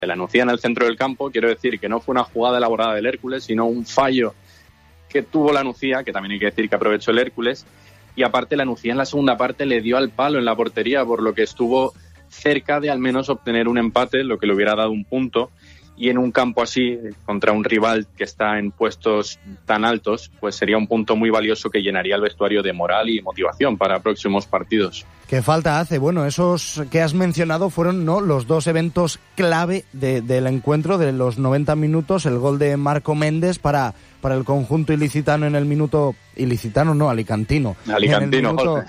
de la Nucía en el centro del campo. Quiero decir que no fue una jugada elaborada del Hércules, sino un fallo que tuvo la Nucía, que también hay que decir que aprovechó el Hércules. Y aparte la Nucía en la segunda parte le dio al palo en la portería, por lo que estuvo cerca de al menos obtener un empate, lo que le hubiera dado un punto. Y en un campo así, contra un rival que está en puestos tan altos, pues sería un punto muy valioso que llenaría el vestuario de moral y motivación para próximos partidos. ¿Qué falta hace? Bueno, esos que has mencionado fueron, ¿no?, los dos eventos clave del encuentro, de los 90 minutos, el gol de Marco Méndez para el conjunto ilicitano en el minuto... Ilicitano no, alicantino. Alicantino, en el minuto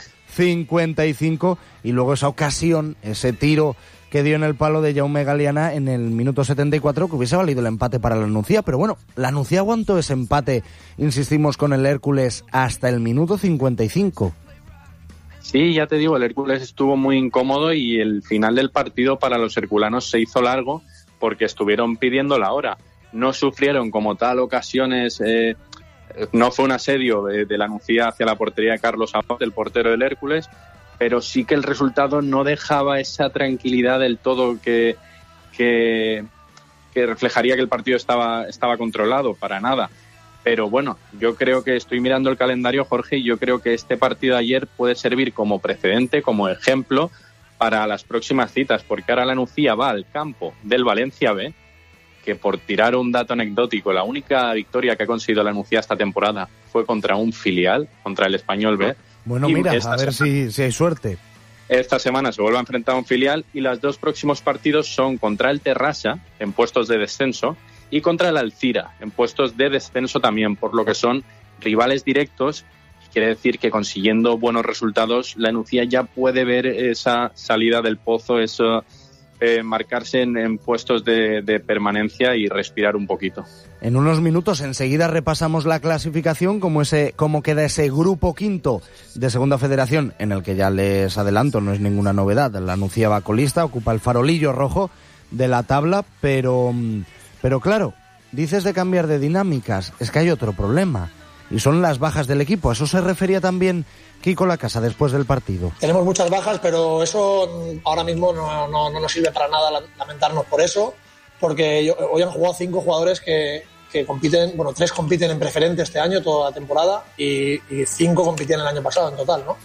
55, y luego esa ocasión, ese tiro que dio en el palo de Jaume Galiana en el minuto 74, que hubiese valido el empate para la Nucía. Pero bueno, la Nucía aguantó ese empate, insistimos, con el Hércules hasta el minuto 55. Sí, ya te digo, el Hércules estuvo muy incómodo y el final del partido para los herculanos se hizo largo porque estuvieron pidiendo la hora. No sufrieron como tal ocasiones, no fue un asedio de la Nucía hacia la portería de Carlos Abad, el portero del Hércules, pero sí que el resultado no dejaba esa tranquilidad del todo que reflejaría que el partido estaba controlado, para nada. Pero bueno, yo creo que estoy mirando el calendario, Jorge, y yo creo que este partido de ayer puede servir como precedente, como ejemplo para las próximas citas, porque ahora la Nucía va al campo del Valencia B, que por tirar un dato anecdótico, la única victoria que ha conseguido la Nucía esta temporada fue contra un filial, contra el Español B. Bueno, mira, a ver si hay suerte. Esta semana se vuelve a enfrentar a un filial y los dos próximos partidos son contra el Terrassa, en puestos de descenso, y contra el Alcira, en puestos de descenso también, por lo que son rivales directos. Quiere decir que consiguiendo buenos resultados, la Nucía ya puede ver esa salida del pozo, eso, marcarse en puestos de permanencia y respirar un poquito. En unos minutos enseguida repasamos la clasificación, cómo queda ese grupo quinto de Segunda Federación, en el que ya les adelanto, no es ninguna novedad. La Nucía va colista, ocupa el farolillo rojo de la tabla, pero claro, dices de cambiar de dinámicas, es que hay otro problema, y son las bajas del equipo. ¿A eso se refería también Kiko Lacasa después del partido? Tenemos muchas bajas, pero eso ahora mismo no nos sirve para nada lamentarnos por eso, porque hoy han jugado 5 jugadores que compiten, bueno, 3 compiten en preferente este año, toda la temporada, y 5 compitían el año pasado en total, ¿no?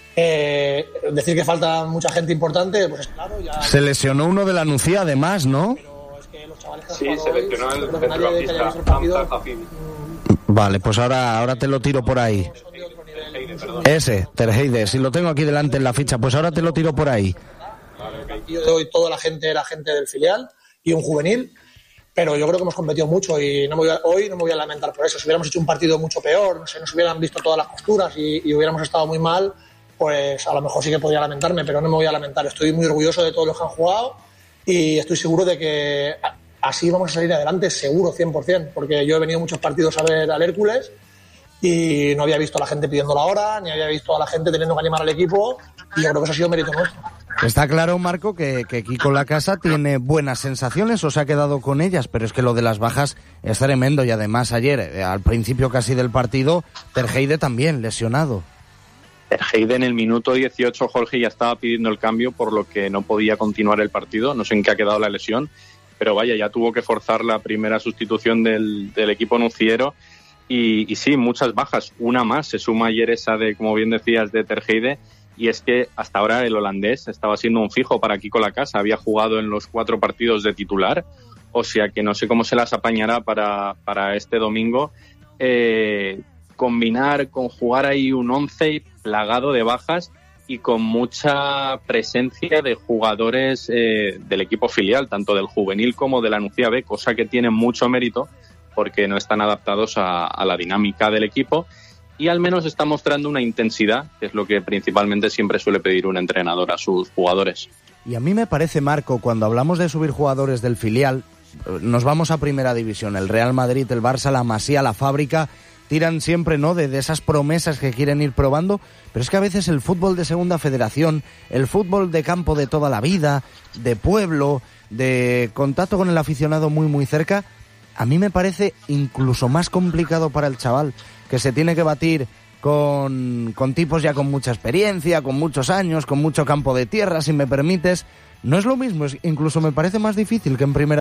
Decir que falta mucha gente importante, pues es claro. Ya... Se lesionó uno de la Nucía además, ¿no? Pero es que los chavales que sí, se lesionó el centrocampista Hamza Hafid. Vale, pues ahora te lo tiro por ahí. Ese, Terheide, si lo tengo aquí delante en la ficha, pues ahora te lo tiro por ahí. El partido de hoy toda la gente era gente del filial y un juvenil, pero yo creo que hemos competido mucho y hoy no me voy a lamentar por eso. Si hubiéramos hecho un partido mucho peor, no sé, nos hubieran visto todas las costuras y hubiéramos estado muy mal, pues a lo mejor sí que podría lamentarme, pero no me voy a lamentar. Estoy muy orgulloso de todos los que han jugado y estoy seguro de que así vamos a salir adelante, seguro, 100%, porque yo he venido muchos partidos a ver al Hércules y no había visto a la gente pidiendo la hora, ni había visto a la gente teniendo que animar al equipo, y yo creo que eso ha sido mérito nuestro. Está claro, Marco, que Kiko Lacasa tiene buenas sensaciones o se ha quedado con ellas, pero es que lo de las bajas es tremendo, y además ayer, al principio casi del partido, Terheide también lesionado. Terheide en el minuto 18, Jorge, ya estaba pidiendo el cambio, por lo que no podía continuar el partido. No sé en qué ha quedado la lesión, pero vaya, ya tuvo que forzar la primera sustitución del equipo nuciero. Y sí, muchas bajas. Una más, se suma ayer esa de, como bien decías, de Terheide, y es que hasta ahora el holandés estaba siendo un fijo para Kiko Lacasa. Había jugado en los 4 partidos de titular, o sea que no sé cómo se las apañará para este domingo. Combinar con jugar ahí un 11 plagado de bajas y con mucha presencia de jugadores del equipo filial, tanto del juvenil como de la Nucía B, cosa que tiene mucho mérito porque no están adaptados a la dinámica del equipo, y al menos está mostrando una intensidad, que es lo que principalmente siempre suele pedir un entrenador a sus jugadores. Y a mí me parece, Marco, cuando hablamos de subir jugadores del filial, nos vamos a Primera División, el Real Madrid, el Barça, la Masía, la Fábrica, tiran siempre, ¿no?, de esas promesas que quieren ir probando, pero es que a veces el fútbol de Segunda Federación, el fútbol de campo de toda la vida, de pueblo, de contacto con el aficionado muy muy cerca, a mí me parece incluso más complicado para el chaval, que se tiene que batir con tipos ya con mucha experiencia, con muchos años, con mucho campo de tierra, si me permites. No es lo mismo, incluso me parece más difícil que en primera